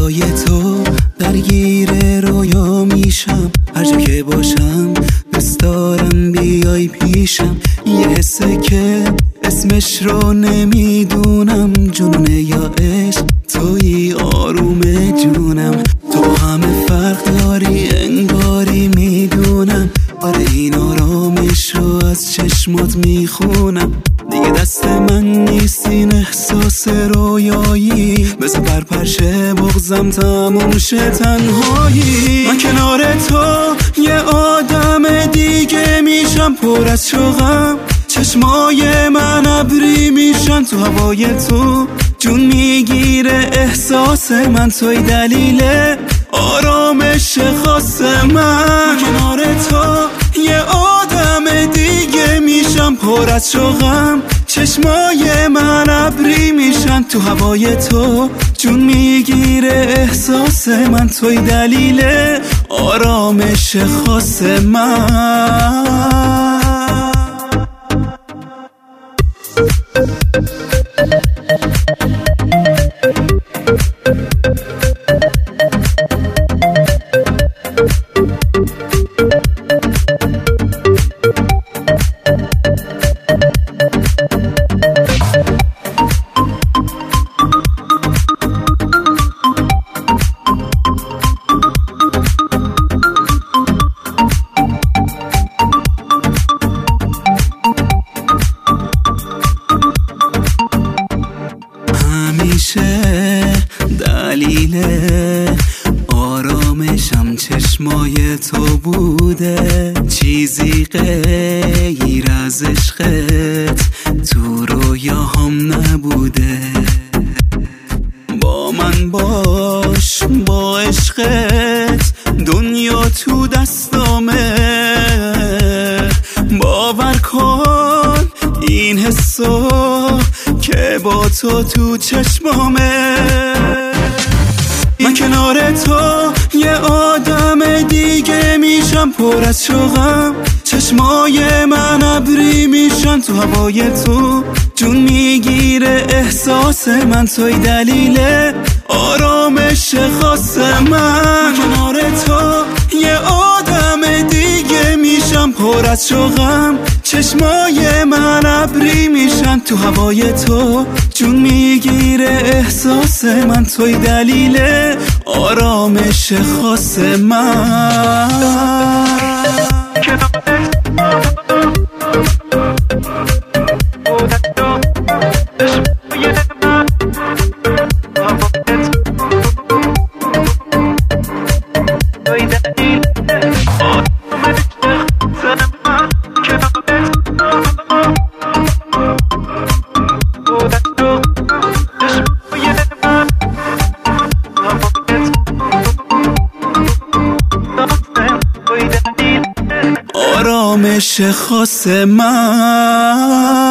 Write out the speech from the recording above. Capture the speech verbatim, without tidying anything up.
فردای تو درگیر رویا میشم، هر جا که باشم دوست دارم بیای پیشم. یه حسه که اسمش رو نمیدونم، جنونه یا عشق توی آروم جونم. تو با همه فرق داری انگاری میدونم، آره این آرامش رو از چشمات میخونم. دیگه دست من نیست این احساس رویایی، بذار پرپرشه بغضم تموم شه تنهایی. من کنار تو یه آدم دیگه میشم، پر از شوقم چشمای من ابری میشن. تو هوای تو جون میگیره احساس من، توی دلیل آرامش خاص من. کنار تو یه آدم دیگه میشم، پر از شوقم چشمای من ابری میشن. تو هوای تو جون میگیره احساس من، توی دلیل آرامش خاص من. همیشه دلیل آرامشم چشمای تو بوده، چیزی غیر از عشقت تو رویاهام نبوده. با من باش، با عشقت دنیا تو دستامه. باور کن این حسو که با تو تو چشمامه. من کنار تو یه آدم دیگه میشم، پر از شوقم چشمای من ابری میشن. تو هوای تو جون میگیره احساس من، توی دلیل آرامش خاص من. کنار تو یه آدم دیگه میشم، پر از شوقم چشمای من ابری میشن. تو هوای تو جون میگیره احساس من، توی دلیل آرامش خاص من. آرامش خاص من.